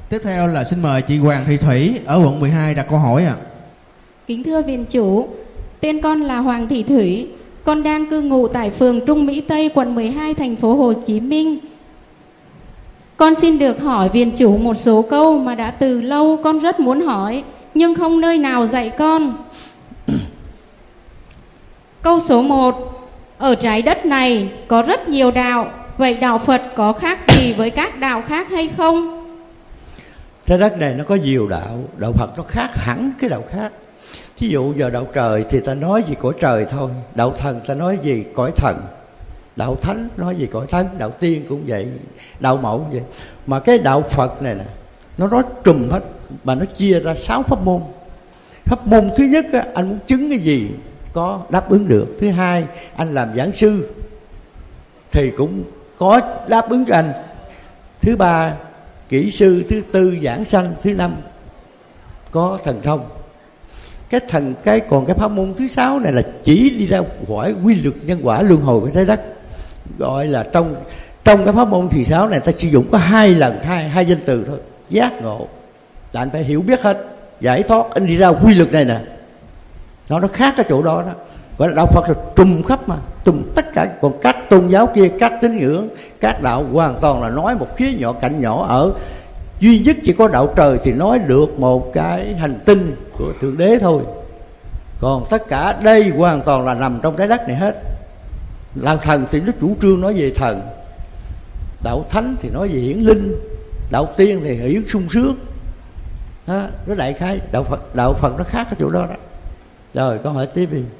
Tiếp theo là xin mời chị Hoàng Thị Thủy ở quận 12 đặt câu hỏi ạ. Kính thưa viện chủ, tên con là Hoàng Thị Thủy. Con đang cư ngụ tại phường Trung Mỹ Tây, quận 12, thành phố Hồ Chí Minh. Con xin được hỏi viện chủ một số câu mà đã từ lâu con rất muốn hỏi, nhưng không nơi nào dạy con. Câu số 1. Ở trái đất này có rất nhiều đạo. Vậy đạo Phật có khác gì với các đạo khác hay không? Trái đất này nó có nhiều đạo. Đạo Phật nó khác hẳn cái đạo khác. Thí dụ giờ đạo trời thì ta nói gì cõi trời thôi. Đạo thần ta nói gì cõi thần. Đạo thánh nói gì cõi thánh. Đạo tiên cũng vậy. Đạo mẫu cũng vậy. Mà cái đạo Phật này nè, nó nói trùm hết. Mà nó chia ra 6 pháp môn. Pháp môn thứ nhất á, anh muốn chứng cái gì có đáp ứng được. Thứ hai, anh làm giảng sư thì cũng có đáp ứng cho anh. Thứ ba, kỹ sư. Thứ tư, giảng sanh. Thứ năm, có thần thông. Còn cái pháp môn thứ 6 này là chỉ đi ra hỏi quy luật nhân quả luân hồi của trái đất. Gọi là trong cái pháp môn thứ 6 này ta sử dụng có 2 lần hai danh từ thôi. Giác ngộ là anh phải hiểu biết hết. Giải thoát, anh đi ra quy luật này nè. Nó khác cái chỗ đó đó. Gọi là đạo Phật là trùm khắp mà, trùm tất cả. Còn các tôn giáo kia, các tín ngưỡng, các đạo hoàn toàn là nói một khía nhỏ, cạnh nhỏ. Ở duy nhất chỉ có đạo trời thì nói được một cái hành tinh của Thượng Đế thôi. Còn tất cả đây hoàn toàn là nằm trong trái đất này hết. Đạo thần thì nó chủ trương nói về thần. Đạo thánh thì nói về hiển linh. Đạo tiên thì hiển sung sướng. Nó đại khái đạo Phật nó khác cái chỗ đó đó. Rồi câu hỏi tiếp đi.